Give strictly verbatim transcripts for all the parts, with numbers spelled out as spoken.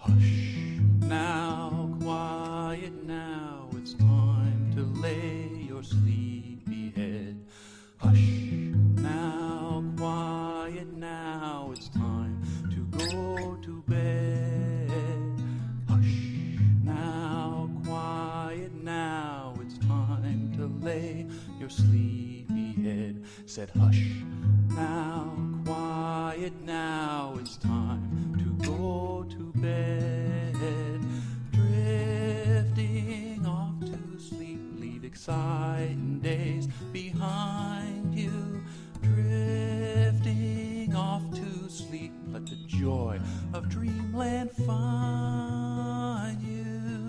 Hush now, quiet now, it's time to lay your sleepy head. Hush now, quiet now, it's time to go to bed. Hush now, quiet now, it's time to lay your sleepy head. Said hush now, quiet now, it's time to go to bed. Drifting off to sleep, leave exciting days behind you. Drifting off to sleep, let the joy of dreamland find you.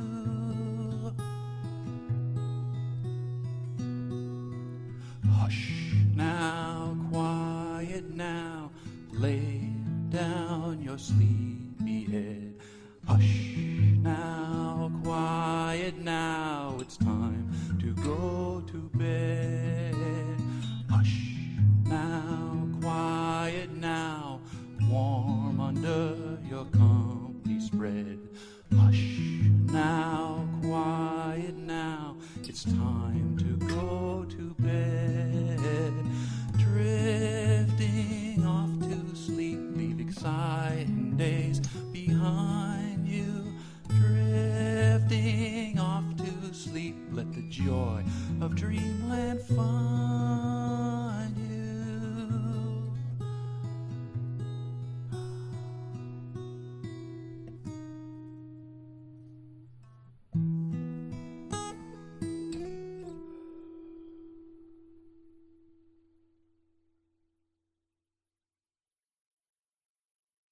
Hush now, quiet now, lay down your sleepy head. Hush now, quiet now, it's time to go to bed. Hush now, quiet now, warm under your comfy spread. Hush now, quiet now, it's time to go to bed. Drifting off to sleep, leave exciting days behind.